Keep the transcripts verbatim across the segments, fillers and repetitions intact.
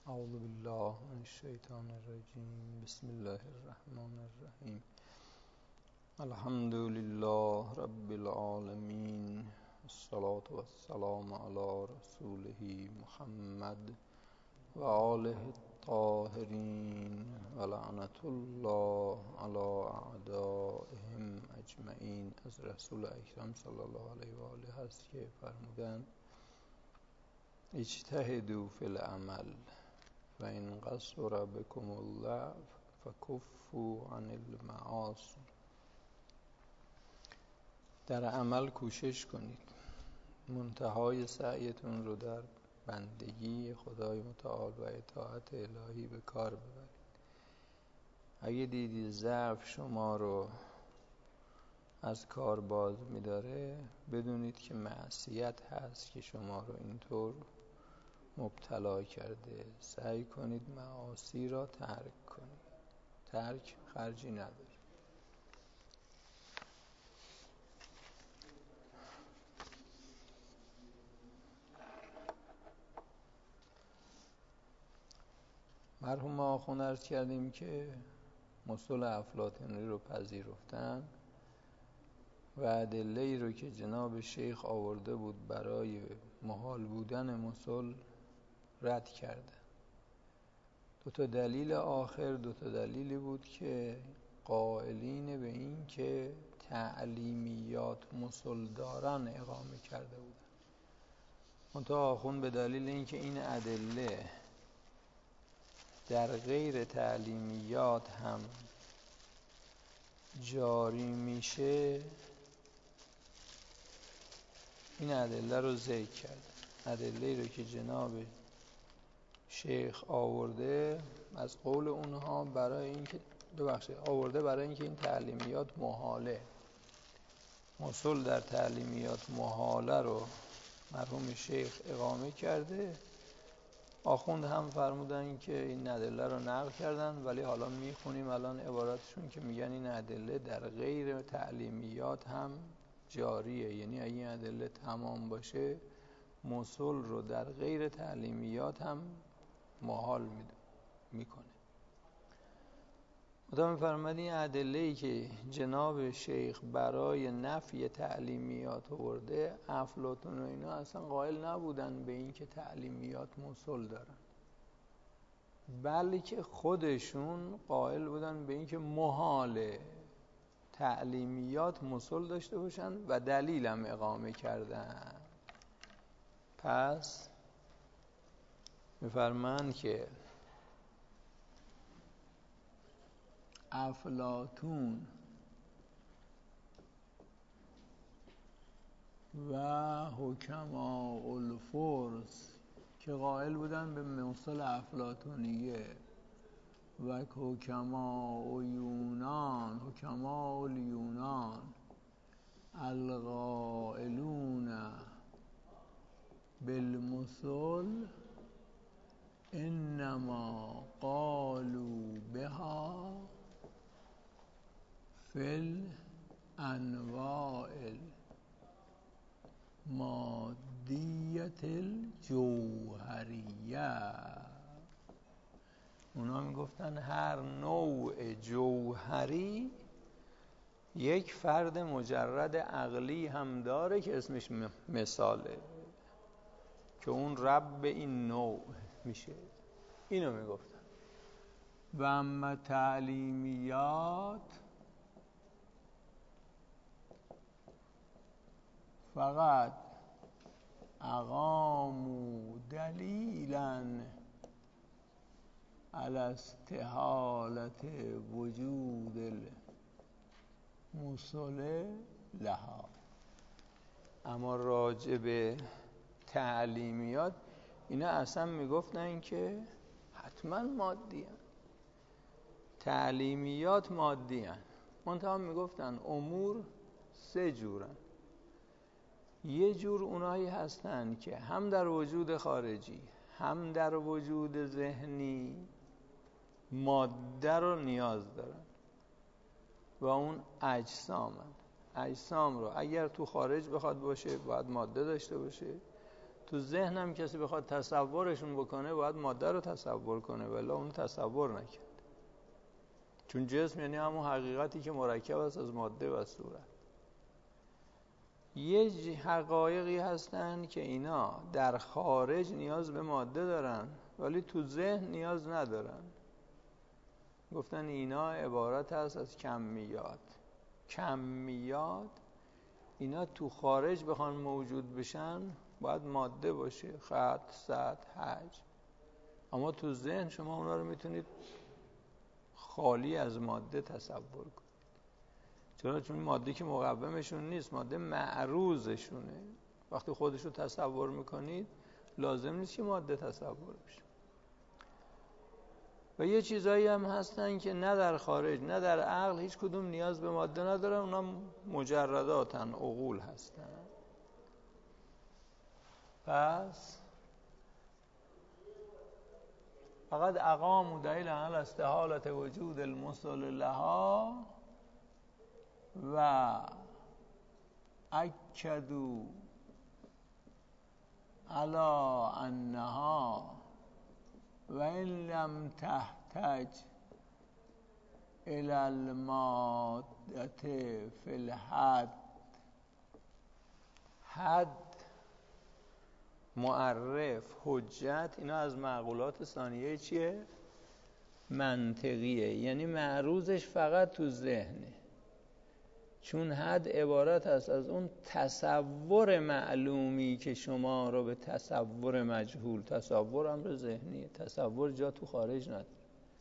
اعوذ بالله من الشیطان الرجیم. بسم الله الرحمن الرحیم. الحمد لله رب العالمین، الصلاة والسلام علی رسوله محمد و آله الطاهرین و لعنت الله علی اعدائهم اجمعین. از رسول اکرم صلی الله علیه و آله هست که فرمودند اجتهدوا فی العمل و این قصر بكم الله فکفوا عن المعاصی. در عمل کوشش کنید، منتهای سعیتون رو در بندگی خدای متعال و اطاعت الهی به کار ببرید. اگه دیدید ضعف شما رو از کار باز می‌داره، بدونید که معصیت هست که شما رو اینطور مبتلا کرده. سعی کنید معاصی را ترک کنید. ترک خرجی نداره. مرحوم آخوند عرض کردیم که مصول افلاطونی رو پذیرفتن و ادله‌ای رو که جناب شیخ آورده بود برای محال بودن مصول رد کرده. دو تا دلیل آخر دو تا دلیلی بود که قائلین به این که تعلیمیات مصلداران اقامه کرده بودن. منتها آخوند به دلیل اینکه این ادله در غیر تعلیمیات هم جاری میشه، این ادله رو ذکر کرده. ادله رو که جناب شیخ آورده از قول اونها برای اینکه ببخشید آورده برای اینکه این تعلیمیات محاله، مصول در تعلیمیات محاله رو مرحوم شیخ اقامه کرده. آخوند هم فرمودن که این ادله رو نقل کردن، ولی حالا میخونیم الان عبارتشون که میگن این ادله در غیر تعلیمیات هم جاریه، یعنی اگه این ادله تمام باشه مصول رو در غیر تعلیمیات هم محال میکنه. مدام فرمودن این ادله‌ای که جناب شیخ برای نفی تعلیمیات آورده، افلاطون و اینا اصلا قائل نبودن به این که تعلیمیات مصول دارن، بلکه خودشون قائل بودن به این که محاله تعلیمیات مصول داشته باشن و دلیل هم اقامه کردن. پس میفرمایند که افلاطون و حکماء الفرس که قائل بودن به مصول افلاطونیه و حکماء یونان حکماء الیونان القائلون بالمصول انما قالوا بها فی الانواع المادیة الجوهریه. اونا میگفتن هر نوع جوهری یک فرد مجرد عقلی هم داره که اسمش مثاله، که اون رب این نوع میشه. اینو میگفتن. و اما تعلیمیات فقط اقاموا دلیلا علی استحالت وجود المصول لها. اما راجع به تعلیمیات اینا اصلا میگفتن که حتما مادی هن. تعلیمیات مادی هن. منتها میگفتن امور سه جورن. یه جور اونایی هستن که هم در وجود خارجی هم در وجود ذهنی ماده رو نیاز دارن و اون اجسامن. اجسام رو اگر تو خارج بخواد باشه باید ماده داشته باشه، تو ذهن هم کسی بخواد تصورشون بکنه باید ماده رو تصور کنه، ولی اون تصور نکرد، چون جسم یعنی همون حقیقتی که مرکب است از ماده و صورت. یه حقایقی هستن که اینا در خارج نیاز به ماده دارن ولی تو ذهن نیاز ندارن. گفتن اینا عبارت هست از کمیات. کمیات اینا تو خارج بخوان موجود بشن باید ماده باشه، خط، سطح، حجم. اما تو ذهن شما اونا رو میتونید خالی از ماده تصور کنید. چرا؟ چون ماده که مقومشون نیست، ماده معروضشونه. وقتی خودش رو تصور میکنید لازم نیست که ماده تصور بشه. و یه چیزایی هم هستن که نه در خارج نه در عقل هیچ کدوم نیاز به ماده ندارن، اونا مجرداتن، عقول هستن. پس فقط اقاموا دلیلا علی استحالة وجود المثل لها و اکدوا علی انها و این لم تحتاج الى المادة فی الحد. حد، معرف، حجت، اینا از معقولات ثانیه چیه؟ منطقیه، یعنی معروضش فقط تو ذهنه. چون حد عبارت است از اون تصور معلومی که شما رو به تصور مجهول، تصور امر ذهنیه، تصور جا تو خارج نداره.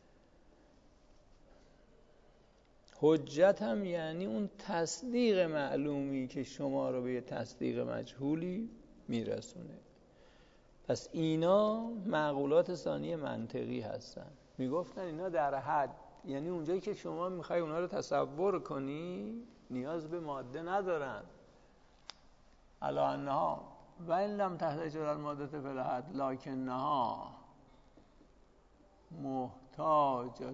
حجت هم یعنی اون تصدیق معلومی که شما رو به تصدیق مجهولی میرسونه. پس اینا معقولات ثانی منطقی هستن. میگفتن اینا در حد، یعنی اونجایی که شما میخوای اونا رو تصور کنی نیاز به ماده ندارن. علی انها و این لم تحتاج الى الماده فی الحد لکنها محتاجة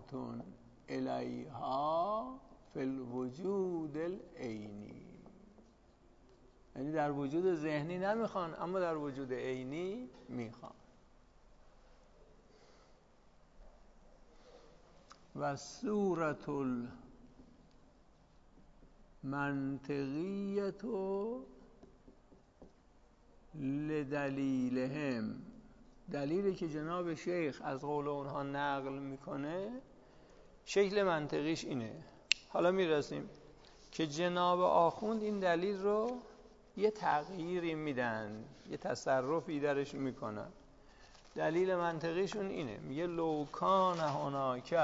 الیها فی الوجود العینی. یعنی در وجود ذهنی نمیخوان اما در وجود عینی میخوان. و صورت المنطقیت لدلیلهم، دلیلی که جناب شیخ از قول اونها نقل میکنه شکل منطقیش اینه. حالا میرسیم که جناب آخوند این دلیل رو یه تغییری میدن، یه تصرفی درش میکنن. دلیل منطقیشون اینه، میگه لو کان هناک،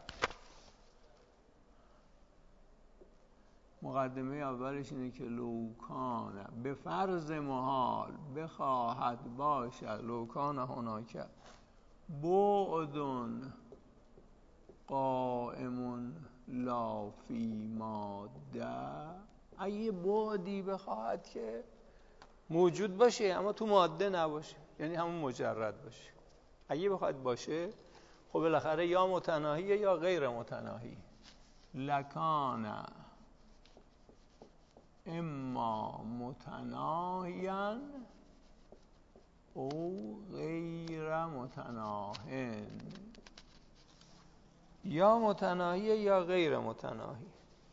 مقدمه اولش اینه که لو کان به فرض محال بخواهد باشد، لو کان هناک بعد قائم لا فی ماده، اگه بعدی بخواهد که موجود باشه اما تو ماده نباشه، یعنی همون مجرد باشه. اگه بخواهد باشه خب بالاخره یا متناهیه یا غیر متناهی. لکان اما متناهیاً او غیر متناهن، یا متناهیه یا غیر متناهی.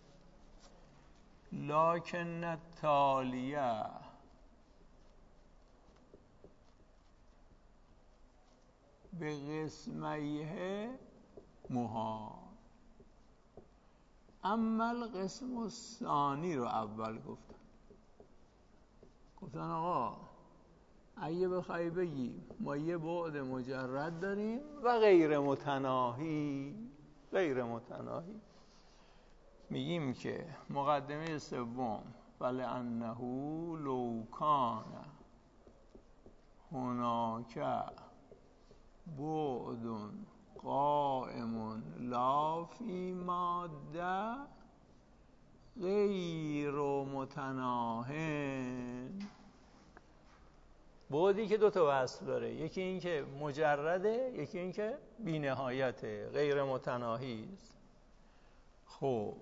لکن التالیه به قسمیه محال. اما القسم الثانی رو اول گفتن گفتن آقا اگه بخوای بگی ما یه بعد مجرد داریم و غیر متناهی، غیر متناهی، میگیم که مقدمه سوم فلانه لو کان هناک بعد قائم لا فی ماده غیر متناهن. بعدی که دو تا وصف داره، یکی این که مجرده، یکی این که بی نهایته، غیر متناهی است. خب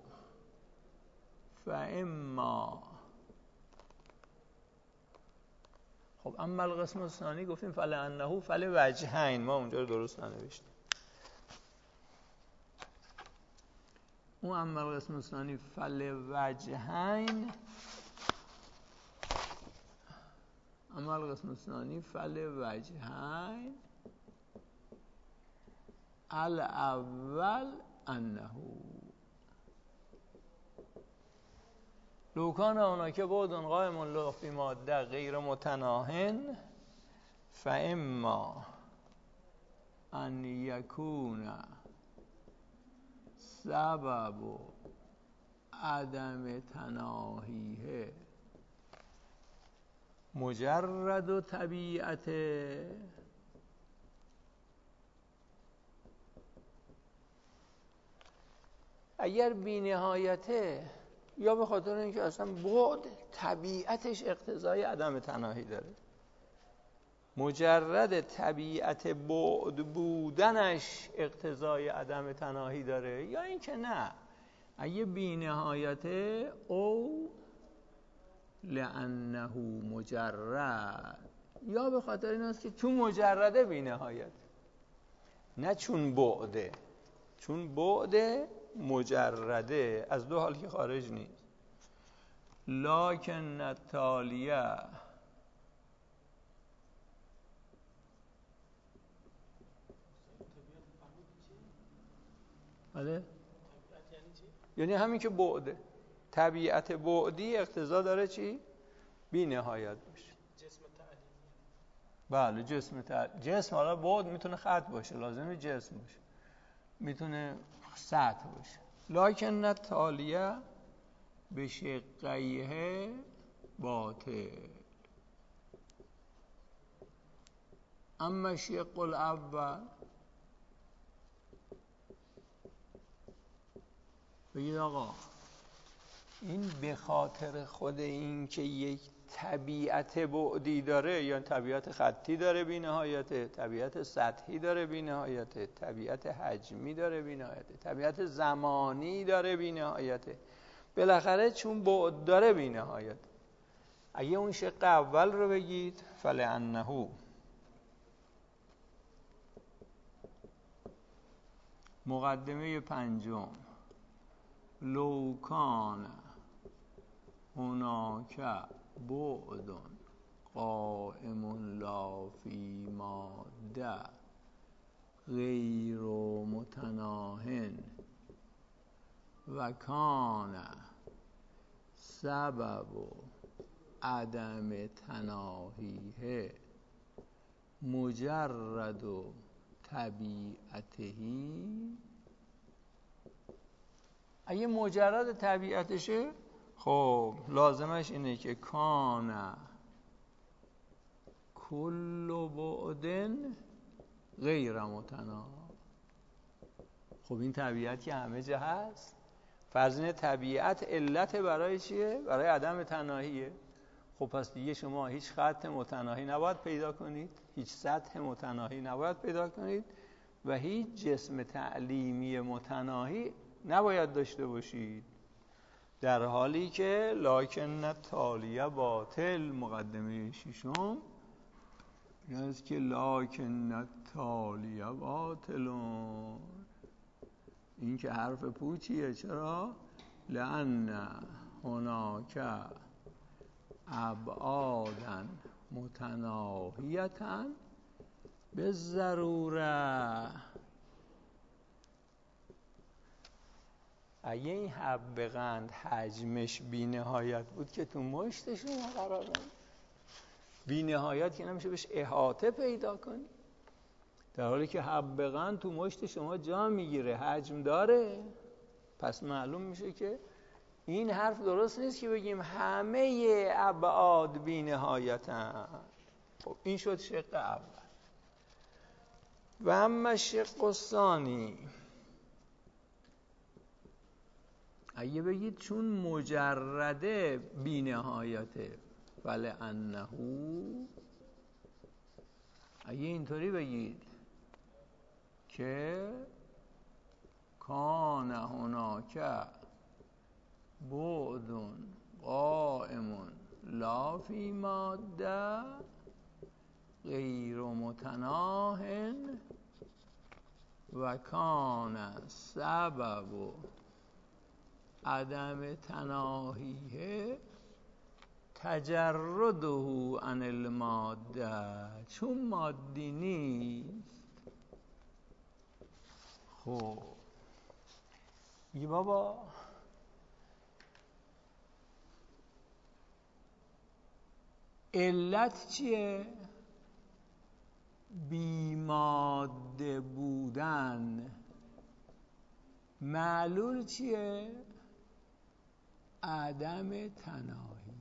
فاما خب اما القسم الثانی گفتیم فلانه فل وجهین، ما اونجا رو درست ننوشتیم. اون اما القسم الثانی فل وجهین، اما القسم الثانی فل وجهین الاول انه لو کان هناک بعد قائم له فی ماده غیر متناهن فاما ان یکون سبب عدم تناهیه مجرد طبیعته اگر بی نهایته یا به خاطر اینکه اصلا بعد طبیعتش اقتضای عدم تناهی داره، مجرد طبیعت بعد بودنش اقتضای عدم تناهی داره، یا اینکه نه اگه بی نهایته او لانه مجرد، یا به خاطر این است که چون مجرده بی نهایت، نه چون بعده، چون بعده مجرده از دو حال که خارج نیست. لکن التالیه بله، یعنی همین که بعده، طبیعت بعدی اقتضا داره چی؟ بی نهایت باشه. جسم تعلیمی. بله جسم تعلیمی. جسم حالا بعد میتونه خط باشه، لازمه جسم باشه، میتونه سطح باشه. لکن التالیه به شقیه باطل اما شق الاول، بگید آقا این به خاطر خود این که یک طبیعت بعدی داره، یا طبیعت خطی داره بی نهایته، طبیعت سطحی داره بی نهایته، طبیعت حجمی داره بی نهایته، طبیعت زمانی داره بی نهایته، بالاخره چون بعد داره بی نهایت. اگه اون شق اول رو بگید فلانه مقدمه پنجم لو کان هناک بعد قائم لا فی ماده غیر متناهن و کان سبب عدم تناهیه مجرد طبیعتهی، اگه مجرد طبیعتشه خب لازمش اینه که کان کل بعد غیر متناهی. خب این طبیعت که همه جا هست، فرض اینه طبیعت علت برای چیه؟ برای عدم تناهیه. خب پس دیگه شما هیچ خط متناهی نباید پیدا کنید، هیچ سطح متناهی نباید پیدا کنید و هیچ جسم تعلیمی متناهی نباید داشته باشید، در حالی که لکن التالیه باطل مقدمه ششم یعنی که لکن التالیه باطل، این که حرف پوچیه. چرا؟ لأن هناک ابعادا متناهیتا بالضروره. اگه این حب قند حجمش بی نهایت بود که تو مشت شما قرار نمید، بی نهایت که نمیشه بهش احاطه پیدا کنی، در حالی که حب قند تو مشت شما جا میگیره، حجم داره. پس معلوم میشه که این حرف درست نیست که بگیم همه ابعاد بی نهایتن. خب این شد شق اول. و اما شق الثانی، اگه بگید چون مجرده بی نهایته فلانه، اگه اینطوری بگید که کان هناک بعد قائم لا فی ماده غیر متناه و کان سبب عدم تناهیه تجرده عن الماده، چون مادی نیست. خب میگه بابا علت چیه؟ بی ماده بودن. معلول چیه؟ عدم تناهی.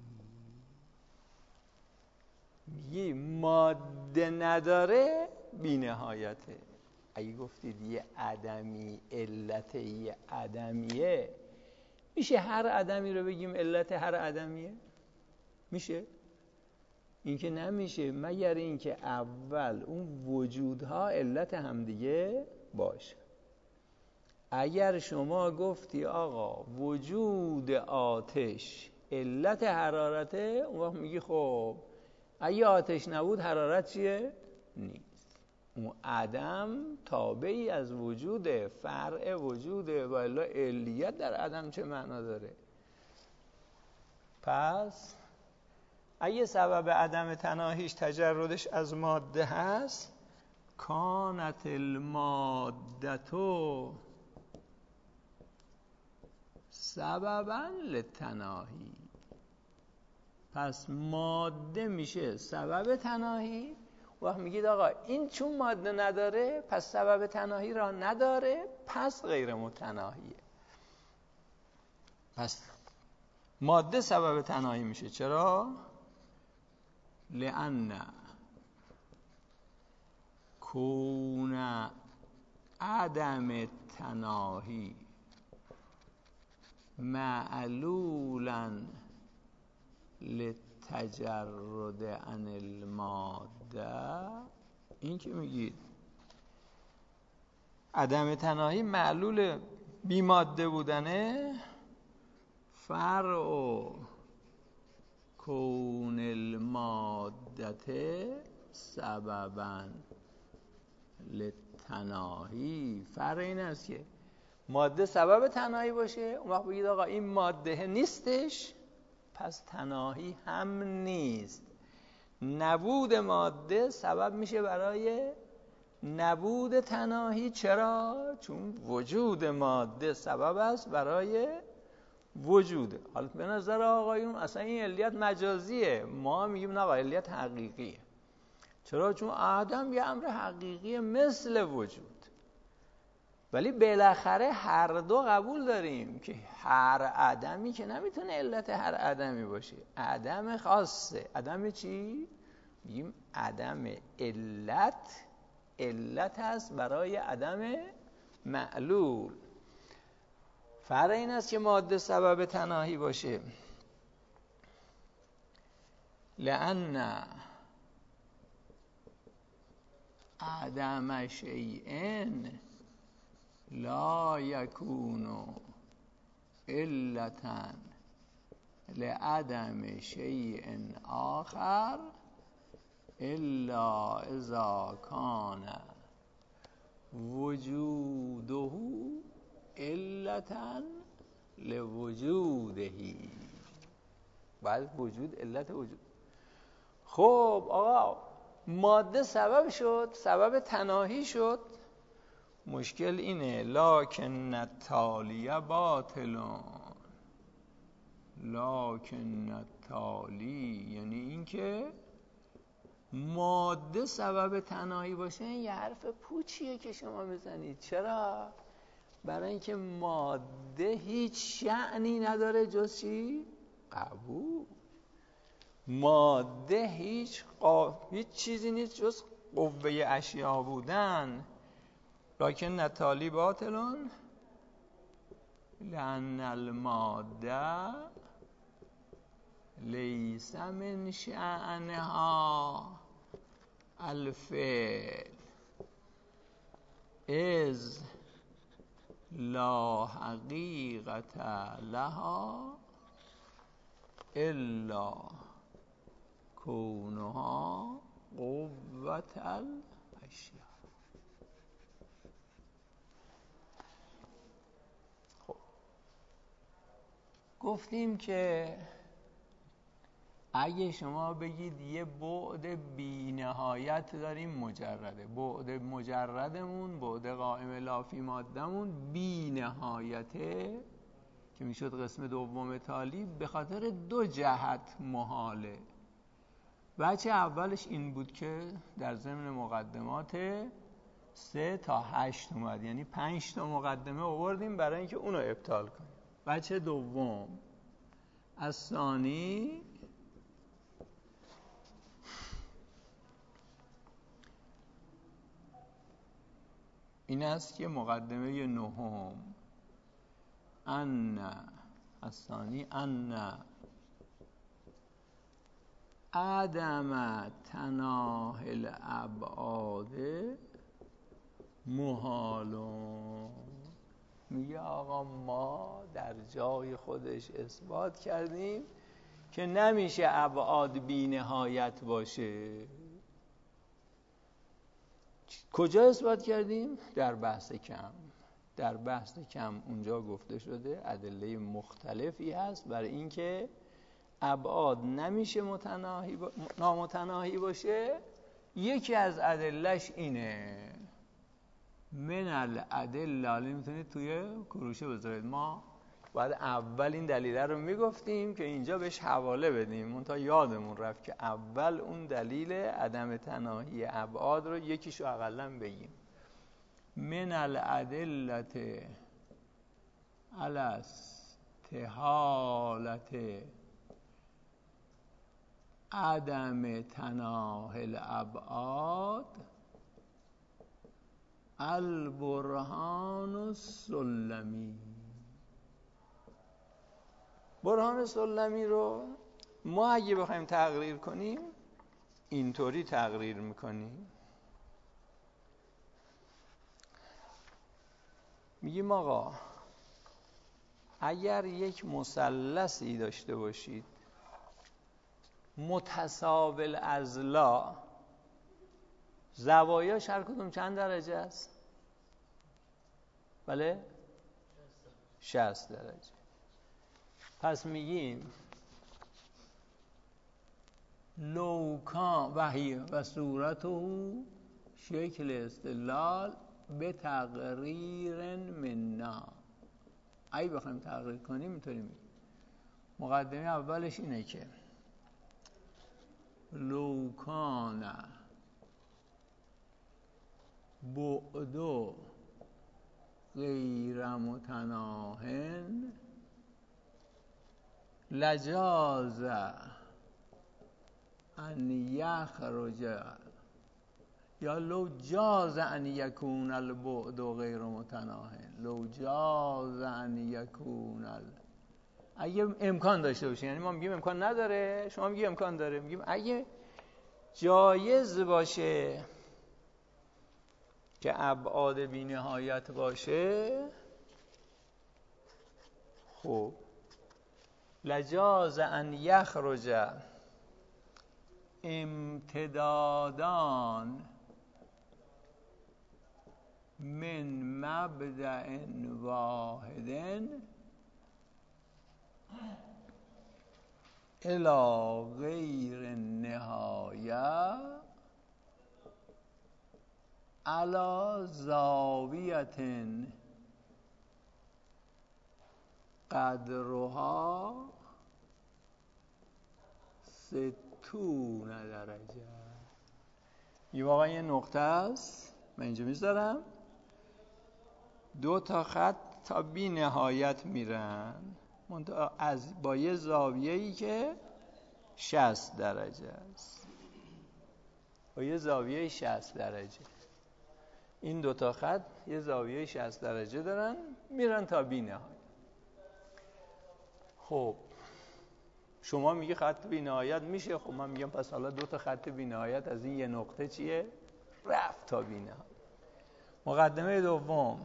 میگه ماده نداره بی نهایته. اگه گفتید یه عدمی علت یه عدمیه، میشه هر عدمی رو بگیم علت هر عدمیه؟ میشه؟ این که نمیشه، مگر اینکه اول اون وجودها علت همدیگه باشه. اگر شما گفتی آقا وجود آتش علت حرارته، اون وقت میگی خب اگه آتش نبود حرارت چیه؟ نیست. اون عدم تابعی از وجوده، فرع وجوده، و الا علیت در عدم چه معنا داره؟ پس اگه سبب عدم تناهیش تجردش از ماده هست، کانت المادتو سببا للتناهی، پس ماده میشه سبب تناهی. وقت میگید آقا این چون ماده نداره پس سبب تناهی را نداره، پس غیر متناهیه. پس ماده سبب تناهی میشه. چرا؟ لأن کون عدم تناهی معلولا للتجرد عن الماده. این که میگید عدم تناهی معلول بی ماده بودنه، فرع کون المادته سببا للتناهی. فرع این است که ماده سبب تناهی باشه، اون وقت بگید آقا این ماده نیستش پس تناهی هم نیست. نبود ماده سبب میشه برای نبود تناهی. چرا؟ چون وجود ماده سبب است برای وجوده. حالا به نظر آقایون اصلا این علیت مجازیه، ما میگیم نه آقا علیت حقیقیه. چرا؟ چون عدم یه امر حقیقیه مثل وجود. ولی بالاخره هر دو قبول داریم که هر عدمی که نمیتونه علت هر عدمی باشه، عدم خاصه. عدم چی؟ میگیم عدم علت علت هست برای عدم معلول. فرق این است که ماده سبب تناهی باشه. لأن عدم شیء لا یکون علتا لعدم شیء آخر الا اذا کان وجوده علتا لوجوده. بعد وجود علت وجود. خب آقا ماده سبب شد، سبب تناهی شد. مشکل اینه لکن التالی باطلون. لکن التالی یعنی این که ماده سبب تناهی باشه. این یه حرف پوچیه که شما میزنید. چرا؟ برای اینکه ماده هیچ شأنی نداره جز چی؟ قبول. ماده هیچ قا... هیچ چیزی نیست جز قوه اشیا بودن. لکن التالی باطلون لأن الماده لیس من شأنها الفعل اذ لا حقیقت لها الا کونها قوت الاشیاء. خب گفتیم که اگه شما بگید یه بعد بی نهایت داریم مجرده، بعد مجردمون، بعد قائم لافی مادهمون بی نهایته که میشد قسم دوم تالی، به خاطر دو جهت محاله. بچه اولش این بود که در ضمن مقدمات سه تا هشت اومد، یعنی پنج تا مقدمه آوردیم برای اینکه اونو ابطال کنیم. بچه دوم از ثانی این است که مقدمه نهم ان الثانی ان عدم تناهی الابعاد محالون. میگه آقا ما در جای خودش اثبات کردیم که نمیشه ابعاد بی نهایت باشه. کجا اثبات کردیم؟ در بحث کم. در بحث کم اونجا گفته شده ادله مختلفی هست برای اینکه ابعاد نمیشه متناهی با... نامتناهی باشه. یکی از ادلهش اینه من الادله. حالا میتونید توی کروشه بذارید. ما بعد اول این دلیله رو میگفتیم که اینجا بهش حواله بدیم، اون تا یادمون رفت که اول اون دلیل عدم تناهی ابعاد رو یکیشو اقلا بگیم. من الادله علی استحالت عدم تناهی الابعاد البرهان السلمی. برهان سلمی رو ما اگه بخوایم تقریر کنیم اینطوری تقریر میکنیم. میگیم آقا اگر یک مثلثی داشته باشید متساوی الاضلاع، زوایاش هر کدوم چند درجه است؟ بله؟ شصت درجه. پس میگیم لوکان وحی و صورته شکل استدلال به تقریر منا. اگه بخوایم تقریر کنیم اینطوری میگیم. مقدمه اولش اینه که لوکان بعد غیر متناهن لجاز ان یخرج یا لو جاز ان یکون البعد غیر متناهن. لو جاز ان یکون ال... اگه امکان داشته باشه، یعنی ما میگیم امکان نداره، شما میگی امکان داره، میگیم اگه جایز باشه که ابعاد بی نهایت باشه، خب لجاز ان یخرج امتدادان من مبدأ واحد الى غیر نهایه علی زاویة قدرها ستون درجه. این واقعا یه نقطه است، من اینجا میذارم، دو تا خط تا بی نهایت میرن از با یه زاویه‌ای که شصت درجه است، با یه زاویه شصت درجه. این دو تا خط یه زاویه شصت درجه دارن، میرن تا بی نهایت. خب شما میگی خط بی نهایت میشه، خب من میگم پس حالا دو تا خط بی نهایت از این یه نقطه چیه؟ رفت تا بی نهایت. مقدمه دوم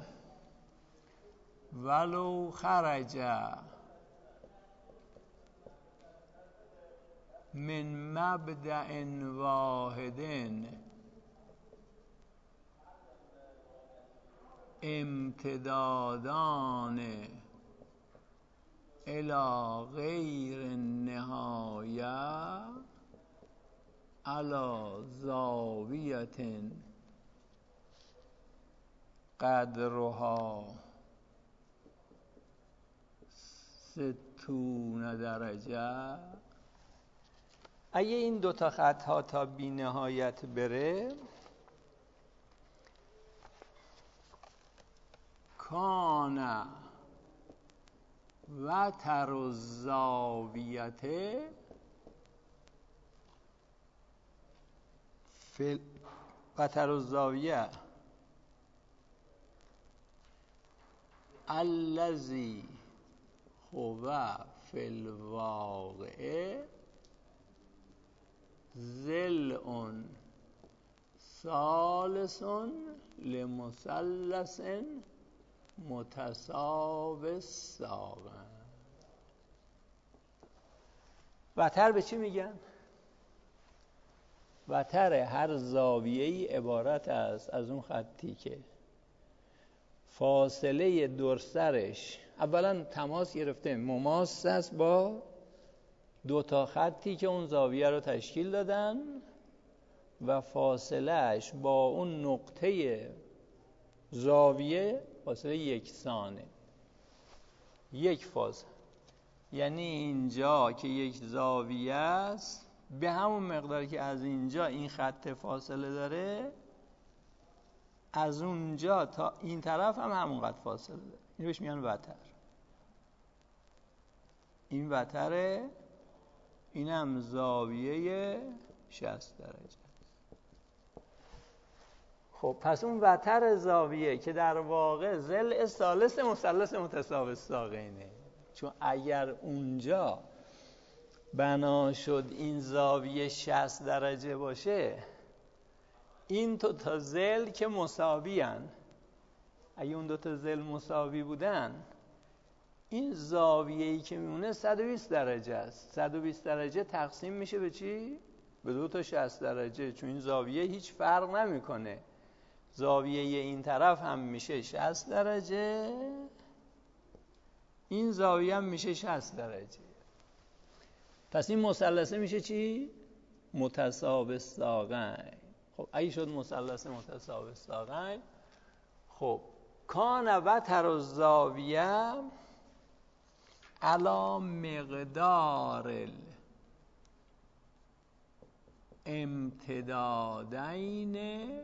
ولو خرج من مبدأ واحد امتدادان الی غیر النهایه علی زاویت قدرها ستون درجه. اگه این دوتا خط ها تا بی نهایت بره، کان وتر الزاویت فی وتر الزاویه الذی هو فی الواقع ضلع ثالث لمثلث متساوی الساقین. وتر به چی میگن؟ وتر هر زاویه‌ای عبارت است از اون خطی که فاصله درسرش اولا تماس گرفته مماس است با دو تا خطی که اون زاویه رو تشکیل دادن و فاصلهش با اون نقطه زاویه فاصله یکسانه. یک فاصله یعنی اینجا که یک زاویه است به همون مقدار که از اینجا این خط فاصله داره، از اونجا تا این طرف هم همونقدر فاصله داره. این بهش میگن وتر. این وتره، این هم زاویه شصت درجه. خب پس اون وتر زاویه که در واقع ضلع ثالث مثلث متساوی الساقینه، چون اگر اونجا بنا شد این زاویه شصت درجه باشه، این دو تا ضلع که مساوی هن، اگه اون دو تا ضلع مساوی بودن، این زاویه‌ای که میمونه صد و بیست درجه است. صد و بیست درجه تقسیم میشه به چی؟ به دو تا شصت درجه، چون این زاویه هیچ فرق نمیکنه. زاویه این طرف هم میشه شصت درجه، این زاویه هم میشه شصت درجه. پس این مثلثه میشه چی؟ متساوی الساقین. خب اگه شد مثلث متساوی الساقین، خب کان وتر الزاویه علی مقدار امتدادین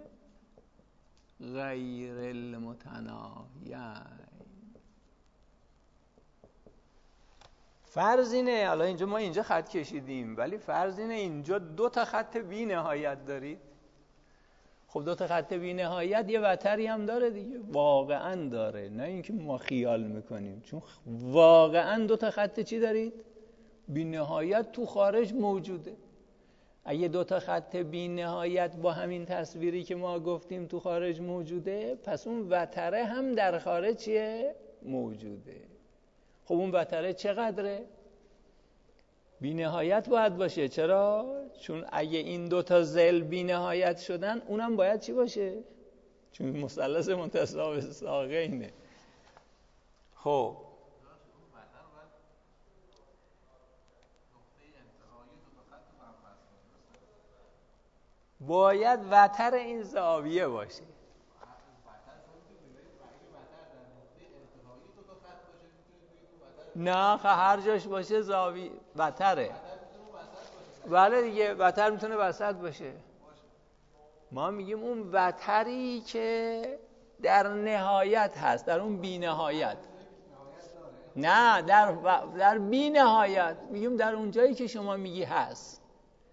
غیر المتناهیین. فرض اینه، حالا اینجا ما اینجا خط کشیدیم، ولی فرض اینه اینجا دو تا خط بی نهایت دارید. خب دو تا خط بی نهایت یه وتری هم داره دیگه، واقعا داره، نه اینکه ما خیال میکنیم، چون واقعا دو تا خط چی دارید؟ بی نهایت تو خارج موجوده. اگه دو تا خط بی نهایت با همین تصویری که ما گفتیم تو خارج موجوده، پس اون وتره هم در خارج چیه؟ موجوده. خب اون وتره چقدره؟ بی نهایت باید باشه. چرا؟ چون اگه این دو تا ضلع بی نهایت شدن، اونم باید چی باشه؟ چون مثلث متساوی الساقینه. خب باید وتر این زاویه باشه. نه هر جاش باشه زاویه وتره. بله دیگه، وتر میتونه وسط باشه. ما میگیم اون وتری که در نهایت هست، در اون بی نهایت. نه در در بی نهایت میگیم، در اون جایی که شما میگی هست.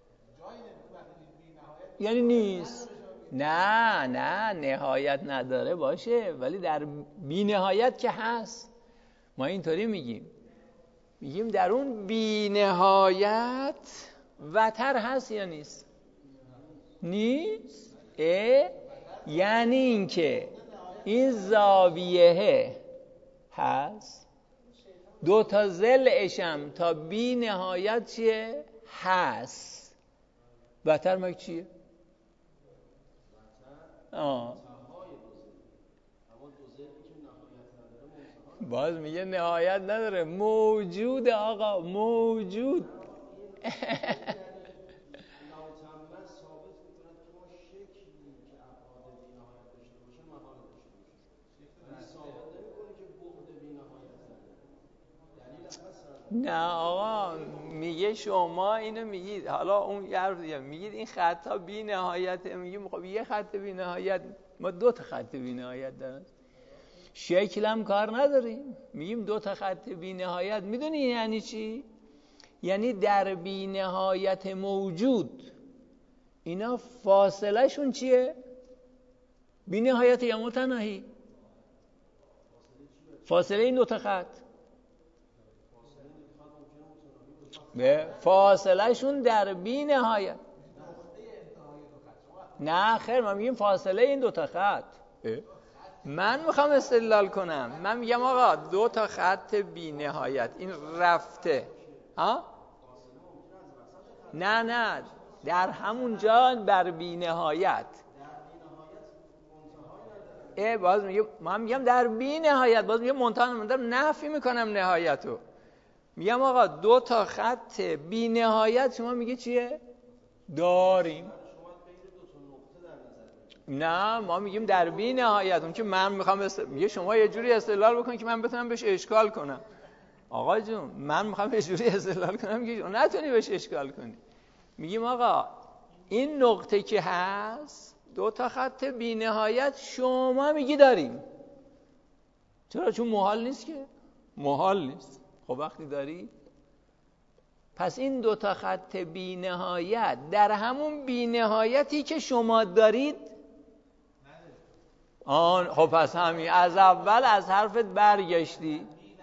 یعنی نیست. نه نه نهایت نداره باشه، ولی در بی نهایت که هست. ما اینطوری میگیم، میگیم در اون بی نهایت وتر هست یا نیست؟ نیست. اه؟ یعنی این که این زاویه هست، دو تا ضلعش هم تا بی نهایت چیه؟ هست. وتر مگه چیه؟ آه. باز میگه نهایت نداره، موجود آقا، موجود. نه آقا، میگه شما اینو میگید، حالا اون یه حرف دیگه میگید این خطا بی نهایت، میگیم خب یه خط بی نهایت، ما دو تا خط بی نهایت داریم، شکل هم کار نداریم، میگیم دو تا خط بی نهایت. میدونی یعنی چی؟ یعنی در بی نهایت موجود اینا فاصله شون چیه؟ بی نهایت یا متناهی؟ فاصله این دو تا خط به فاصله شون در بی نهایت. نه خیر، ما میگیم فاصله این دو تا خط. من میخوام استدلال کنم، من میگم آقا دو تا خط بی نهایت این رفته، ها؟ نه نه، در همون جا بر بی نهایت. ای باز میگم، من میگم در بی نهایت، باز میگم منتها، من نفی میکنم نهایتو. میگم آقا دو تا خط بی نهایت شما میگه چیه؟ داریم. نه ما میگیم در بی نهایت. اون که من میخوام است... میگه شما یه جوری استدلال بکنید که من بتونم بهش اشکال کنم. آقا جون من میخوام یه جوری استدلال کنم که شما نتونی بهش اشکال کنی. میگیم آقا این نقطه که هست دو تا خط بی نهایت شما میگی داریم. چرا؟ چون محال نیست که، محال نیست. خب وقتی داری، پس این دو تا خط بی نهایت در همون بی نهایتی که شما دارید آن. خب پس همین از اول از حرفت برگشتی.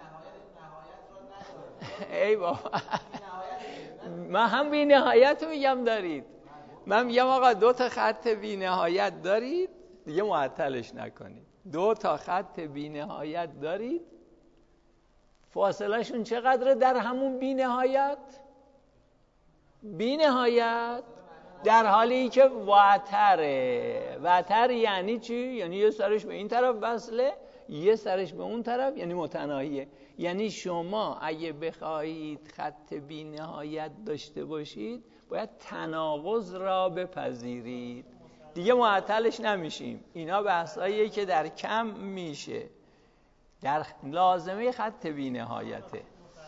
ای بابا من هم بی نهایت میگم دارید، من میگم آقا دو تا خط بی نهایت دارید، دیگه معطلش نکنید. دو تا خط بی نهایت دارید، فاصله شون چقدره در همون بی نهایت؟ بی نهایت در حالی که وتره. وتر یعنی چی؟ یعنی یه سرش به این طرف وصله، یه سرش به اون طرف، یعنی متناهیه. یعنی شما اگه بخواهید خط بی نهایت داشته باشید باید تناقض را بپذیرید، دیگه معطلش نمیشیم. اینا بحثاییه که در کم میشه، در لازمه خط بی نهایته.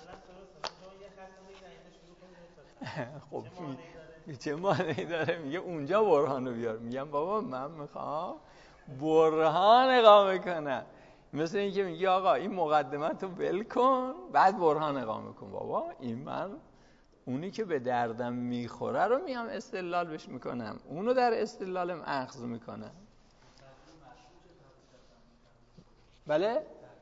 خب چه معنی داره؟ میگه اونجا برهانو بیار. میگم بابا من میخوام برهان اقامه کنم. مثل این که میگی آقا این مقدمتو ول کن بعد برهان اقامه کن. بابا این من اونی که به دردم میخوره رو میام استدلال بش میکنم، اونو در استدلالم اخذ میکنم. بله؟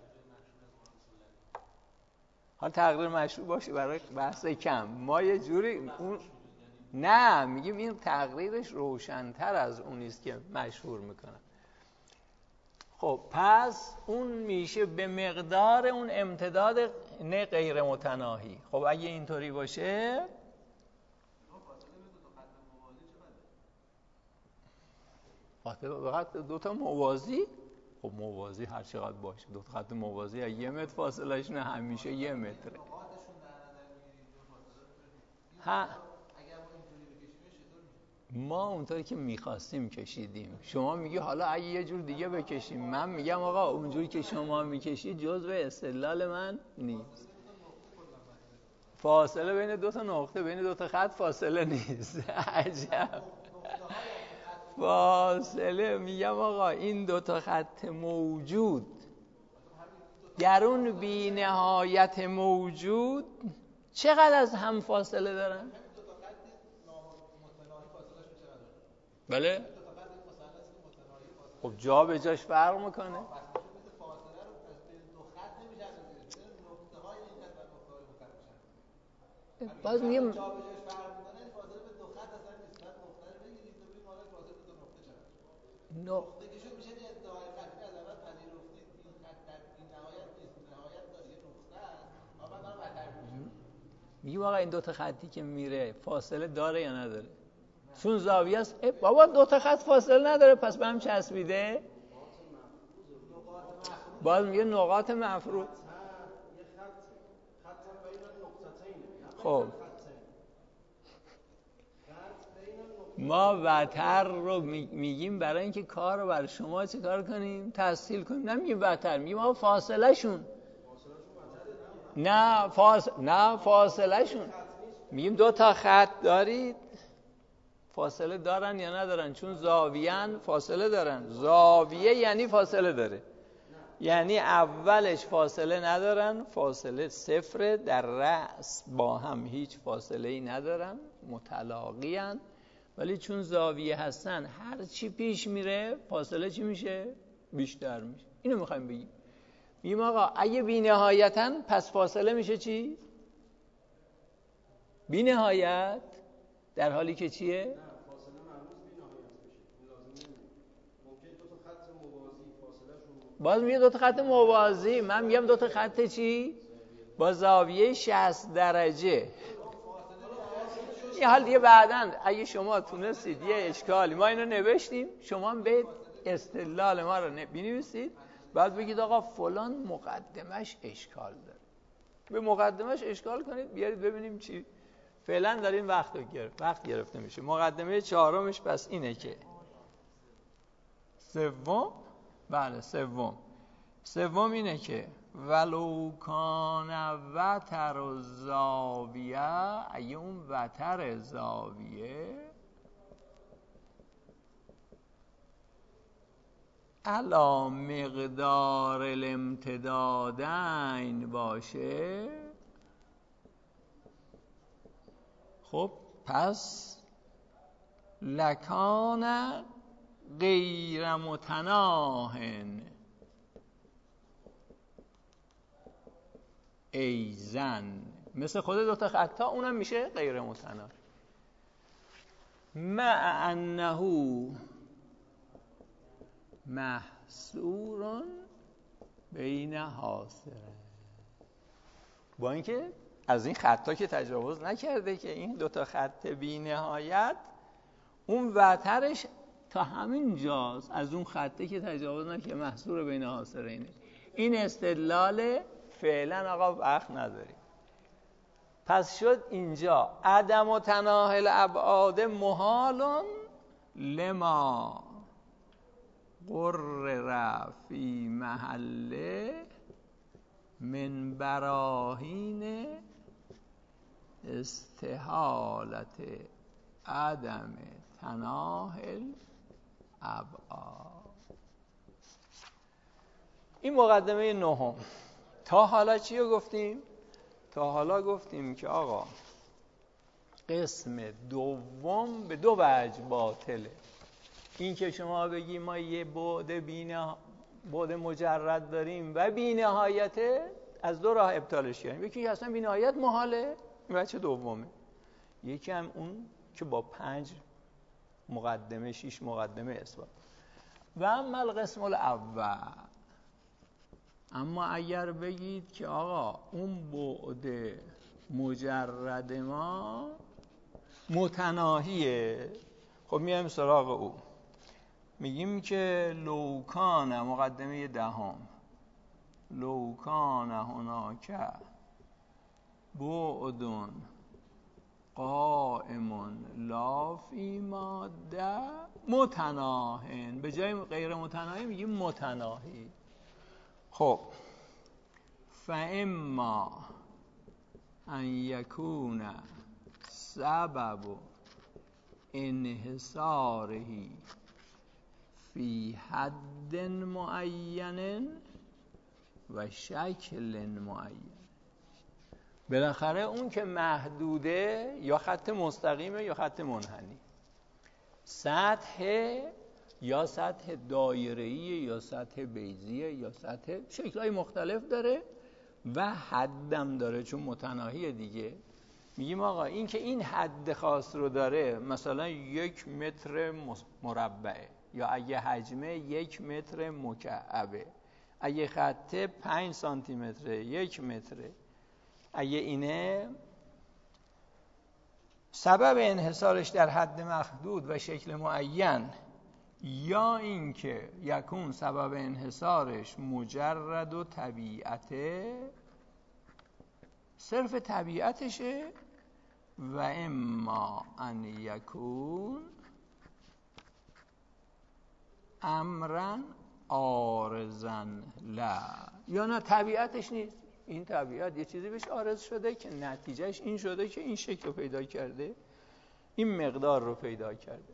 حالا تقریر مشروع باشه برای بحث کم، ما یه جوری اون نه میگیم این تقریرش روشن‌تر از اونیست که مشهور میکنن. خب پس اون میشه به مقدار اون امتداد نه غیر متناهی. خب اگه اینطوری باشه فقط دو تا موازی، خب موازی هر چقدر باشه، دو تا خط موازی یه متر فاصلهش نه همیشه یه متره. ها ما اونطوری که میخواستیم کشیدیم، شما میگی حالا اگه یه جور دیگه بکشیم. من میگم آقا اونجوری که شما میکشید جزء استدلال من نیست. فاصله بین دو تا نقطه، بین دو تا خط فاصله نیست. عجب فاصله. میگم آقا این دو تا خط موجود در اون بی نهایت موجود چقدر از هم فاصله دارن؟ بله؟ خب جا به جاش فرق میکنه. باز میگم نقطه که شد میشه ادعای قطعی از اول پذیرفتید این خط در این نهایت نیست، نهایت داره یه نقطه است، اما دارم وتر میشه. میگیم آقا این دوتا خطی که میره فاصله داره یا نداره؟ چون زاویه است. بابا دوتا خط فاصله نداره پس به هم چسبیده. باز میگه نقاط مفروض. خب ما وتر رو میگیم برای اینکه کار رو برای شما چه کار کنیم؟ تسهیل کنیم. نمیگیم وتر، میگیم آقا فاصله شون. نه فاصله نه فاصله شون. میگیم دو تا خط دارید فاصله دارن یا ندارن؟ چون زاویه‌ن فاصله دارن. زاویه یعنی فاصله داره، یعنی اولش فاصله ندارن، فاصله صفر، در رأس با هم هیچ فاصله ای ندارن، متلاقی هن. ولی چون زاویه هستن هر چی پیش میره فاصله چی میشه؟ بیشتر میشه. اینو میخوایم بگیم. میگیم آقا اگه بی نهایتن پس فاصله میشه چی؟ بی نهایت، در حالی که چیه؟ نه فاصله مرموز بی نهایت بشه. این لازم نمیشه. ممکن دو تا خط موازی فاصله شون باز میگه دو تا خط موازی، من میگم دو تا خط چی؟ با زاویه شصت درجه. یه حال دیگه بعداً اگه شما تونستید یه اشکالی، ما اینو نوشتیم، شما هم به استدلال ما رو بنویسید، بعد بگید آقا فلان مقدمش اشکال داره. به مقدمش اشکال کنید، بیارید ببینیم چی. فعلا داریم وقت رو گرفت وقت گرفته میشه. مقدمه چهارمش پس اینه که سوم بله سوم سوم اینه که ولو کان وتر و زاویه، اگه اون وتر زاویه علا مقدار الامتدادین باشه، خب پس لکان غیر متناهن ایزن، مثل خود دوتا خطا اونم میشه غیر متناه. مع انه محصور بین حاصره، با اینکه از این خطا که تجاوز نکرده، که این دوتا خط بی نهایت اون وترش تا همین جاست، از اون خطه که تجاوز نکرده محصور بین حاصرینه. این استدلال فعلا آقا وقت نداریم. پس شد اینجا عدم و تناهل ابعاد محالون لما قرر فی محله من براهین استحالت عدم تناهل ابعاد. این مقدمه نهم. تا حالا چی رو گفتیم؟ تا حالا گفتیم که آقا قسم دوم به دو وجه باطله. این که شما بگی ما یه بعد بینه بعد مجرد داریم و بی‌نهایته، از دو راه ابطالش کردیم. یکی اصلا بی‌نهایت محاله، این بچه دومه. یکی هم اون که با پنج مقدمه شیش مقدمه اثبات. و اما القسم الاول، اما اگر بگید که آقا اون بعد مجرد ما متناهیه، خب میایم سراغ او. میگیم که لوکان، مقدمه دهم، لوکان هناک بعد قائم لا فی ماده متناهن، به جای غیر متناهی میگیم متناهی. خب فاما ان یکون سبب انحصاره فی حد معین و شکل معین. بالاخره اون که محدوده یا خط مستقیمه یا خط منحنی، سطح یا سطح دایره‌ای یا سطح بیضیه یا سطح شکل‌های مختلف داره و حدم داره چون متناهیه دیگه. میگیم آقا این که این حد خاص رو داره، مثلا یک متر مربعه، یا اگه حجمه یک متر مکعبه، اگه خطه پنج سانتی متره، یک متره، اگه اینه سبب انحصارش در حد محدود و شکل معین، یا اینکه یکون سبب انحصارش مجرد و طبیعته، صرف طبیعتشه، و اما ان یکون امرن عارضن لا، یا نه طبیعتش نیست، این طبیعت یه چیزی بهش عارض شده که نتیجهش این شده که این شکل رو پیدا کرده، این مقدار رو پیدا کرده.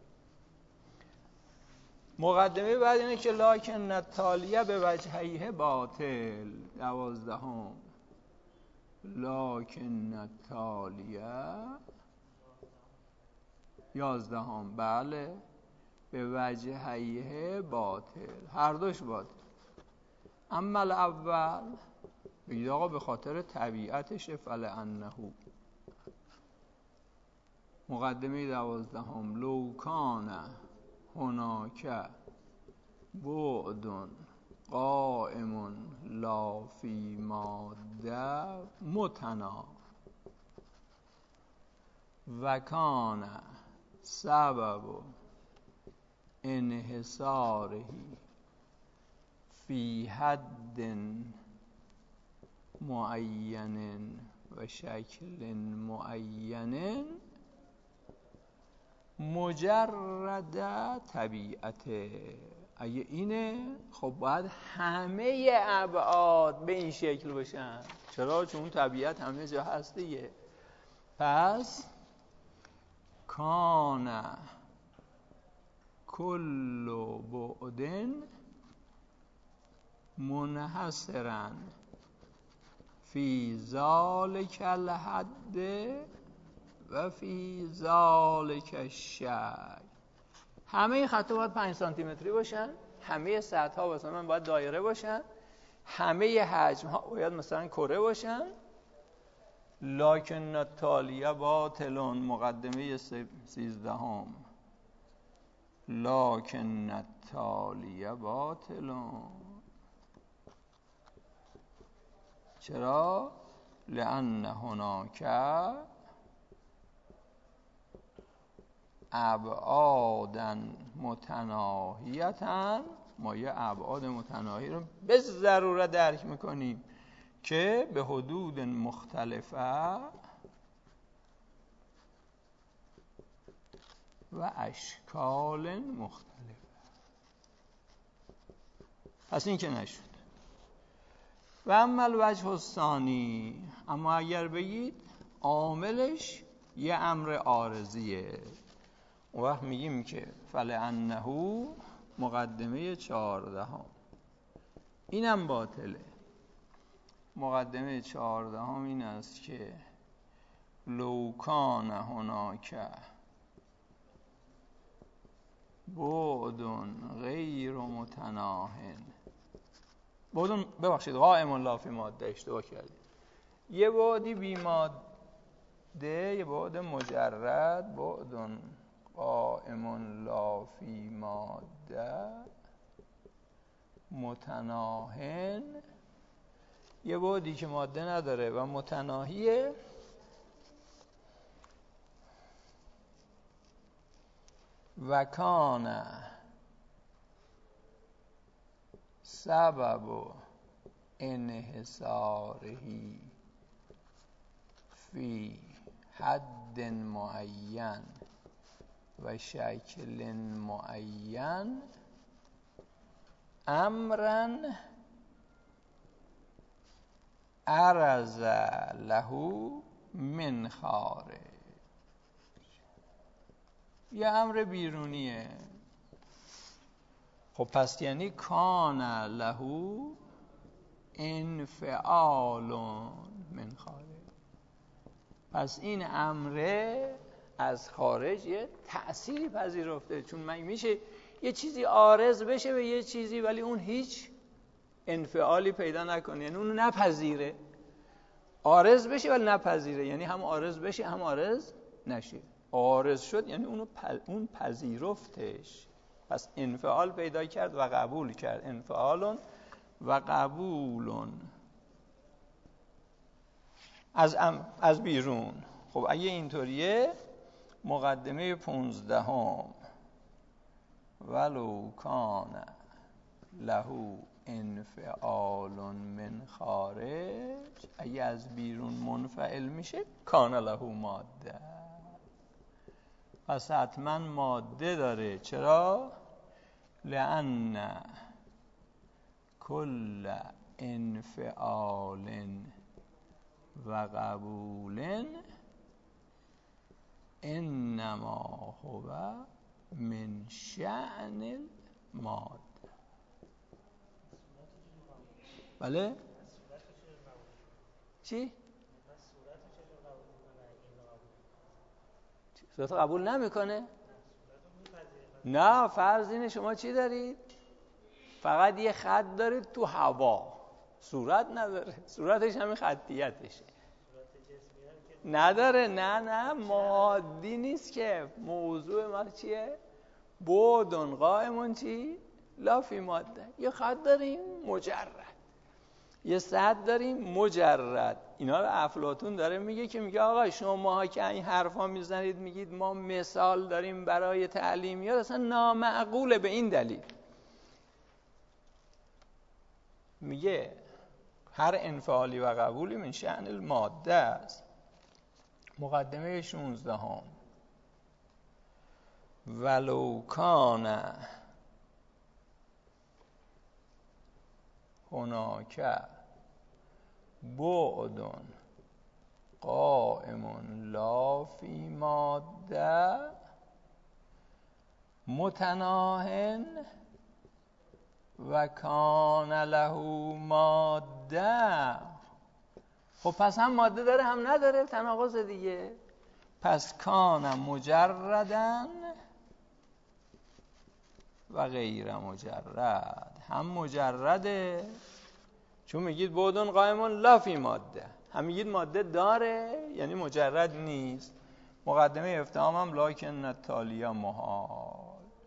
مقدمه بعد اینه که لکن التالیه به وجهیه باطل. دوازدهم لکن التالیه، یازدهم بله، به وجهیه باطل، هر دوش باطل. اما الاول بگید آقا به خاطر طبیعتشه، فلانه. مقدمه دوازدهم لو کان هناک بعد قائم لا فی ماده متنا و کان سبب انحصاره فی حد معین و شکل معین مجرد طبیعته. اگه اینه خب باید همه ابعاد به این شکل باشن. چرا؟ چون طبیعت همه جا هست دیگه. پس کان کل بعد منحصرا فی ذالک الحد و فی ذالک الشیء. همه خطا باید پنج سانتی متری باشن، همه سطح ها مثلا باید دایره باشن، همه حجم ها باید مثلا کره باشن. لکن التالیه باطل. مقدمه سیزدهم لکن التالیه باطل. چرا؟ لأن هناک ابعادا متناهیتا. ما یه ابعاد متناهی رو به ضرورت درک میکنیم که به حدود مختلفه و اشکال مختلفه. پس این که نشد. و اما الوجه الثانی، اما اگر بگید عاملش یه امر عارضیه، اون وقت میگیم که فلانه مقدمه چهاردهم اینم باطله. مقدمه چهاردهم این است که لو کان هناک بعد غیر متناهن، بعد ببخشید قائم لا فی ماده، اشتباه کردید، یه بعدی بی ماده، یه بعد مجرد، بعد قائم لا فی ماده متناهن، یه بعدی که ماده نداره و متناهیه. و کان سبب انحصاره فی حد معین و شکل معین امرن عرض له من خارج. یه امر بیرونیه. خب پس یعنی کان له انفعال من خارج. پس این امره از خارج یه تأثیری پذیرفته. چون من میشه یه چیزی عارض بشه به یه چیزی ولی اون هیچ انفعالی پیدا نکنه، یعنی اونو نپذیره. عارض بشه ولی نپذیره، یعنی هم عارض بشه هم عارض نشه. عارض شد یعنی اونو پ... اون پذیرفتش، پس انفعال پیدا کرد و قبول کرد. انفعالون و قبولون از ام... از بیرون. خب اگه اینطوریه مقدمه پونزدهم ولو کان له انفعال من خارج، اگه از بیرون منفعل میشه کان له ماده، پس حتما ماده داره. چرا؟ لأن کل انفعال و قبول انما هو من شأن الماده. بله؟ چی؟ صورت قبول نمیکنه؟ نه، فرض اینه شما چی دارید؟ فقط یه خط دارید تو هوا، صورت نداره. صورتش همین خطیتشه. نداره. نه نه مادی نیست که. موضوع ما چیه؟ بعدن قائمون چی؟ لا فی ماده. یه خط داریم مجرد، یه سطح داریم مجرد. اینا رو افلاطون داره میگه که میگه آقا شما که این حرفا میزنید میگید ما مثال داریم برای تعلیمیات، اصلا نامعقوله به این دلیل. میگه هر انفعالی و قبولی من شأن الماده است. مقدمه شونزدهم ولو کان هناک بعد قائم لا فی ماده متناهن و کان له ماده. خب پس هم ماده داره هم نداره، تناقض دیگه. پس کان مجردن و غیر مجرد. هم مجرده چون میگید بعدن قائم لا فی ماده، هم میگید ماده داره یعنی مجرد نیست. مقدمه افتهام هم لکن التالیه محال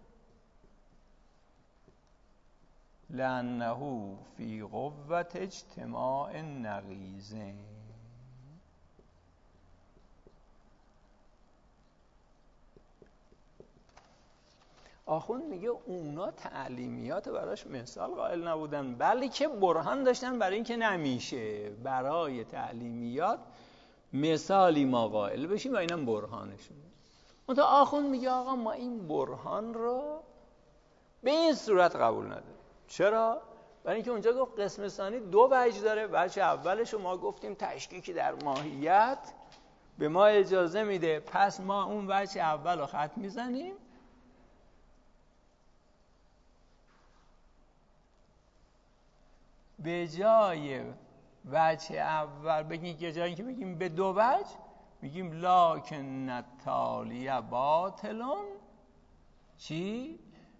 لأنه فی قوة اجتماع النقیضین. آخوند میگه اونا تعلیمیات براش مثال قائل نبودن، بلی که برهان داشتن برای این که نمیشه برای تعلیمیات مثالی ما قائل بشیم و اینم برهانشون. منتها آخوند میگه آقا ما این برهان رو به این صورت قبول نداریم. چرا؟ برای اینکه اونجا گفت قسم ثانی دو وجه داره. وجه اولش ما گفتیم تشکیکی در ماهیت به ما اجازه میده، پس ما اون وجه اول رو خط میزنیم. به جای وجه اول بگیم که جایی که بگیم به دو وجه میگیم لکن التالیه باطلون چی؟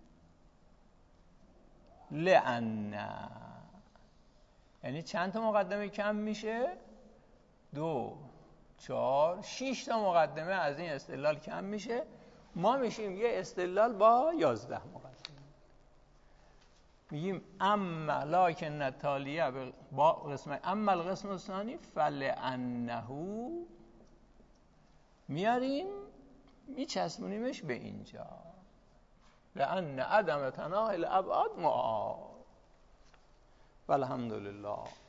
لأن، یعنی چند تا مقدمه کم میشه؟ دو، چهار، شش تا مقدمه از این استدلال کم میشه. ما میشیم یه استدلال با یازده مقدمه. میگیم اما لکن التالیه با قسم اما القسم الثانی فلأنه، میاریم میچسبونیمش به اینجا لأن عدم تناهی الابعاد معاد. والحمدلله.